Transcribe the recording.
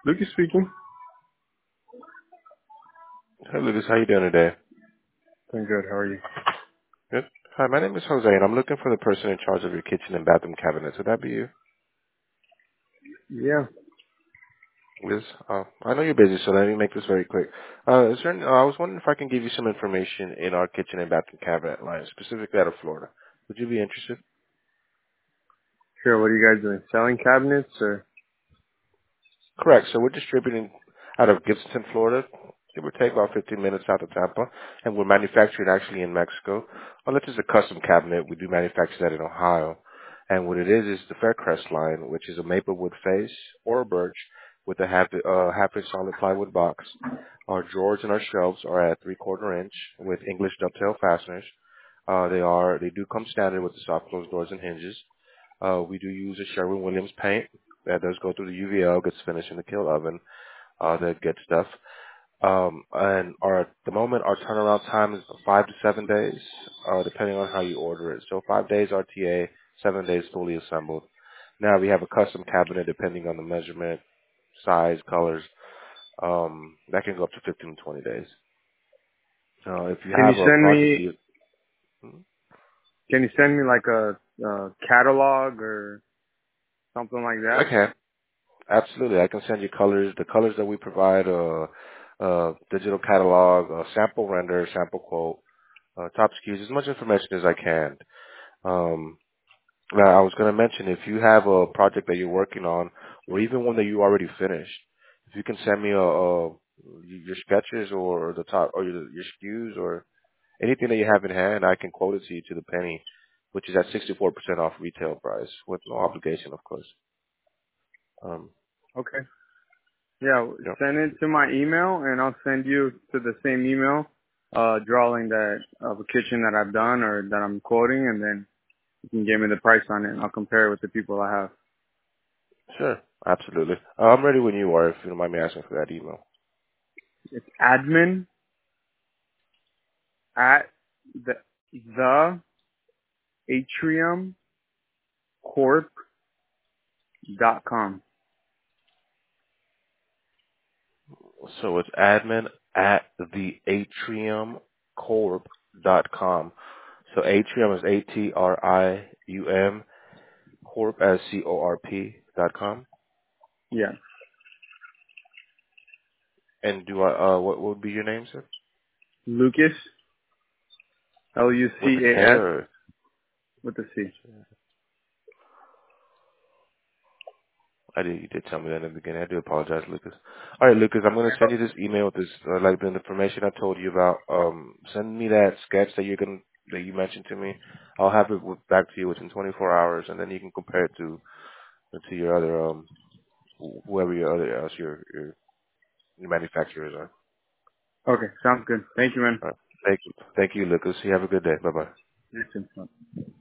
Lucas speaking. Hi, Lucas. How you doing today? I'm good. How are you? Good. Hi, my name is Jose, and I'm looking for the person in charge of your kitchen and bathroom cabinets. Would that be you? Yeah. Liz? I know you're busy, so let me make this very quick. I was wondering if I can give you some information in our kitchen and bathroom cabinet line, specifically out of Florida. Would you be interested? Sure. What are you guys doing? Selling cabinets or? Correct. So we're distributing out of Gibson, Florida. It would take about 15 minutes out of Tampa, and we're manufacturing actually in Mexico. Unless it's a custom cabinet, we do manufacture that in Ohio. And what it is the Faircrest line, which is a maple wood face or a birch with a half-inch solid plywood box. Our drawers and our shelves are at 3/4 inch with English dovetail fasteners. They do come standard with the soft closed doors and hinges. We do use a Sherwin-Williams paint that does go through the UVL, gets finished in the kiln oven, the good stuff. And at the moment, our turnaround time is 5 to 7 days, depending on how you order it. So 5 days RTA, 7 days fully assembled. Now we have a custom cabinet depending on the measurement, size, colors. That can go up to 15 to 20 days. If you Can you have a send project, me? Can you send me like a catalog or something like I that? can. Absolutely. I can send you colors, the colors that we provide, digital catalog, sample render, sample quote, top SKUs, as much information as I can. Um, Now, I was going to mention, if you have a project that you're working on, or even one that you already finished, if you can send me your sketches or the top or your SKUs or anything that you have in hand, I can quote it to you to the penny, which is at 64% off retail price with no obligation, of course. Um, Okay. Yeah. yep. Send it to my email, and I'll send you to the same email drawing that of a kitchen that I've done or that I'm quoting, and then you can give me the price on it, and I'll compare it with the people I have. Sure. Absolutely. I'm ready when you are, if you don't mind me asking for that email. It's admin at the atriumcorp.com. So it's admin at theatriumcorp.com. So Atrium is ATRIUM, Corp as CORP.com. Yeah. And what would be your name, sir? Lucas, With a K Lucas or? with a C. You did tell me that in the beginning. I do apologize, Lucas. All right, Lucas, I'm going to send you this email with this, like the information I told you about. Send me that sketch that you mentioned to me. I'll have it back to you within 24 hours, and then you can compare it to your other, whoever your other, else your manufacturers are. Okay, sounds good. Thank you, man. All right. Thank you, Lucas. You have a good day. Bye bye. You too.